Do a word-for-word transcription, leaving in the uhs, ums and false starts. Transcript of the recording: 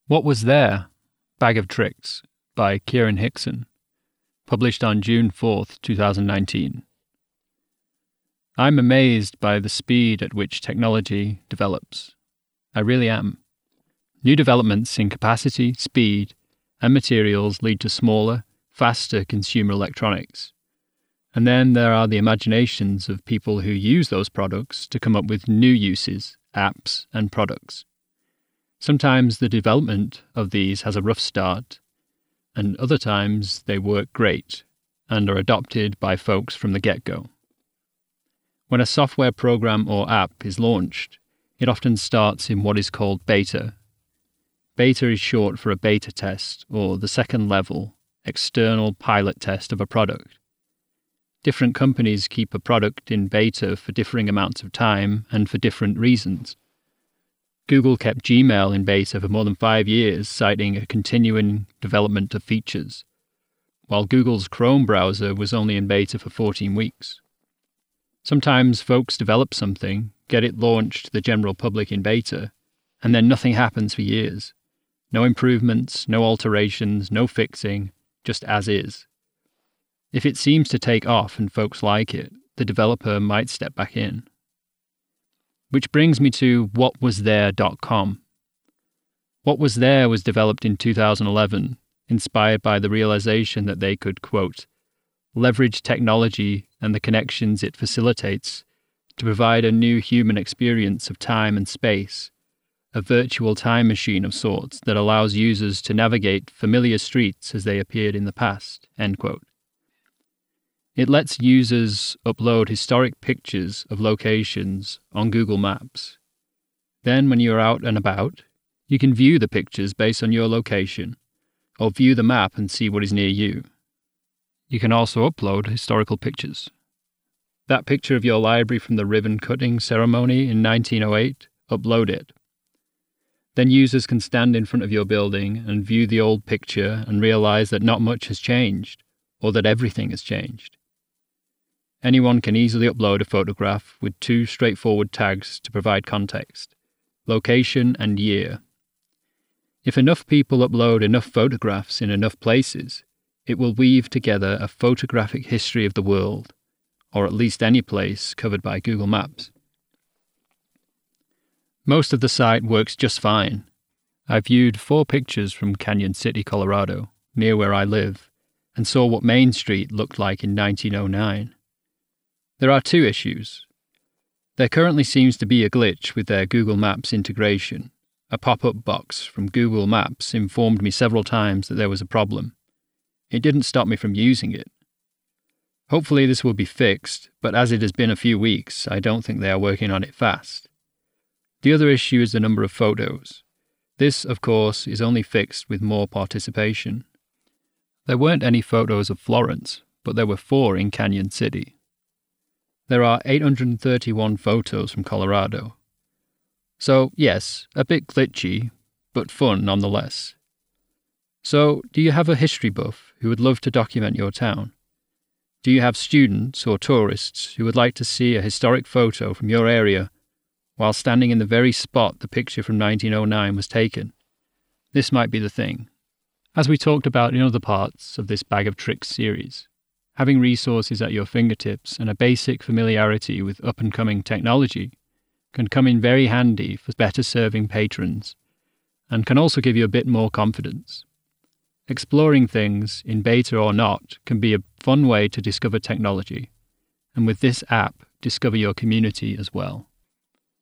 What Was There? Bag of Tricks by Kieran Hickson, published on June fourth, twenty nineteen. I'm amazed by the speed at which technology develops. I really am. New developments in capacity, speed, and materials lead to smaller, faster consumer electronics. And then there are the imaginations of people who use those products to come up with new uses, apps, and products. Sometimes the development of these has a rough start, and other times they work great and are adopted by folks from the get-go. When a software program or app is launched, it often starts in what is called beta. Beta is short for a beta test, or the second level, external pilot test of a product. Different companies keep a product in beta for differing amounts of time and for different reasons. Google kept Gmail in beta for more than five years, citing a continuing development of features, while Google's Chrome browser was only in beta for fourteen weeks. Sometimes folks develop something, get it launched to the general public in beta, and then nothing happens for years. No improvements, no alterations, no fixing, just as is. If it seems to take off and folks like it, the developer might step back in. Which brings me to what was there dot com. What Was There was developed in two thousand eleven, inspired by the realization that they could, quote, leverage technology and the connections it facilitates to provide a new human experience of time and space, a virtual time machine of sorts that allows users to navigate familiar streets as they appeared in the past, end quote. It lets users upload historic pictures of locations on Google Maps. Then when you're out and about, you can view the pictures based on your location, or view the map and see what is near you. You can also upload historical pictures. That picture of your library from the ribbon-cutting ceremony in nineteen oh eight, upload it. Then users can stand in front of your building and view the old picture and realize that not much has changed, or that everything has changed. Anyone can easily upload a photograph with two straightforward tags to provide context: location and year. If enough people upload enough photographs in enough places, it will weave together a photographic history of the world, or at least any place covered by Google Maps. Most of the site works just fine. I viewed four pictures from Canyon City, Colorado, near where I live, and saw what Main Street looked like in nineteen oh nine. There are two issues. There currently seems to be a glitch with their Google Maps integration. A pop-up box from Google Maps informed me several times that there was a problem. It didn't stop me from using it. Hopefully this will be fixed, but as it has been a few weeks, I don't think they are working on it fast. The other issue is the number of photos. This, of course, is only fixed with more participation. There weren't any photos of Florence, but there were four in Canyon City. There are eight hundred thirty-one photos from Colorado. So, yes, a bit glitchy, but fun nonetheless. So, do you have a history buff who would love to document your town? Do you have students or tourists who would like to see a historic photo from your area while standing in the very spot the picture from nineteen oh nine was taken? This might be the thing. As we talked about in other parts of this Bag of Tricks series, having resources at your fingertips and a basic familiarity with up-and-coming technology can come in very handy for better serving patrons, and can also give you a bit more confidence. Exploring things, in beta or not, can be a fun way to discover technology, and with this app, discover your community as well.